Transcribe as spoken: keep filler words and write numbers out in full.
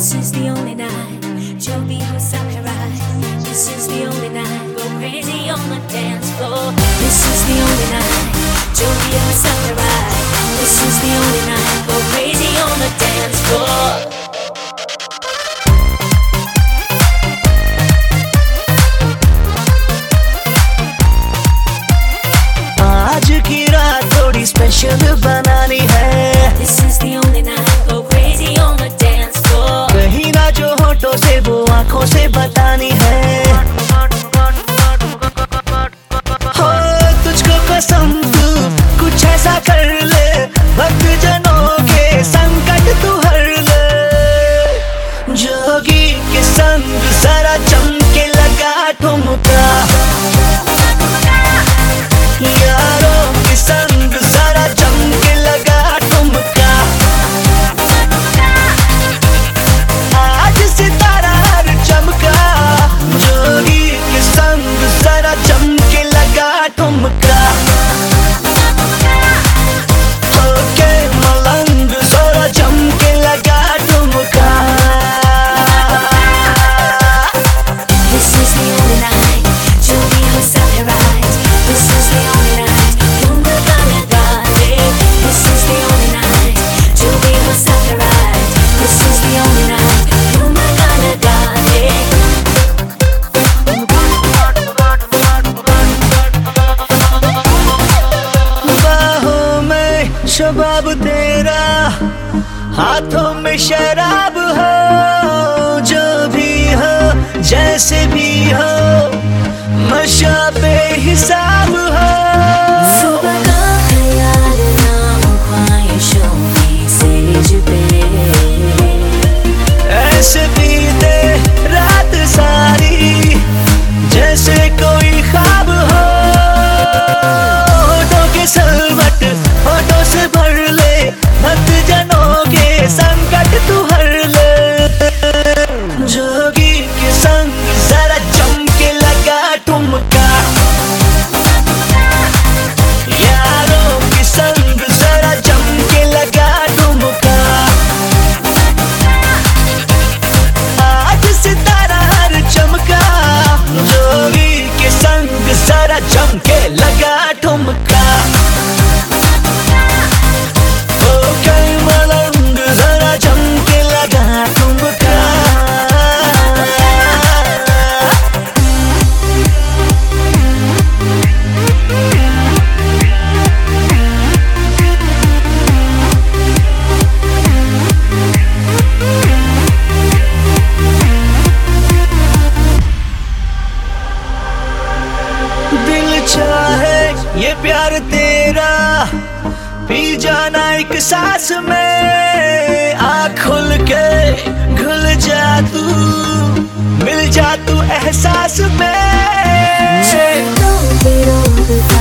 This is the only night, Joby Sakurai. This is the only night, go crazy on the dance floor. This is the only night, Joby Sakurai. This is the only night, go crazy on the dance floor. Special बनानी है. This is the only night, go crazy on the dance floor. कहीं ना जो होठों से वो आंखों से बतानी है. हो तुझको कसम तू कुछ ऐसा कर ले, भक्त जनों के संकट तू हर ले. जोगी के संग जरा चमके लगा ठुमका, यारों के संग जरा चमके लगा ठुमका. आज सितारा हर चमका, जोगी के संग जरा चमके लगा ठुमका. होके मलंग जरा चमके लगा ठुमका. This is the only night, Joby Sakurai. This is the only night, Yunga Gana Gade. This is the only night, Joby Sakurai. This is the only night, Yunga Gana Gade. बाहों में शबाब तेरा, हाथों में शराब हो. जो भी हो जैसे भी हो, नशा बेहिसाब हो. सुबह का ख्याल ना हो ख्वाहिशों की सेज पे. ऐसे बीते रात सारी जैसे कोई ख्वाब हो. होठों के सलवट होठों से भर ले, भक्त जनों के संकट तू हर ले. जोगी के संग जरा चमके लगा ठुमका, यारों के संग जरा चमके लगा ठुमका. आज सितारा हर चमका, जोगी के संग जरा चमके लगा ठुमका. होके मलंग जरा चमके लगा ठुमका. दिल चाहे ये प्यार तेरा पी जाना एक सांस में. आँख खुल के घुल जा तू, मिल जा तू एहसास में. चेहरों पे रोक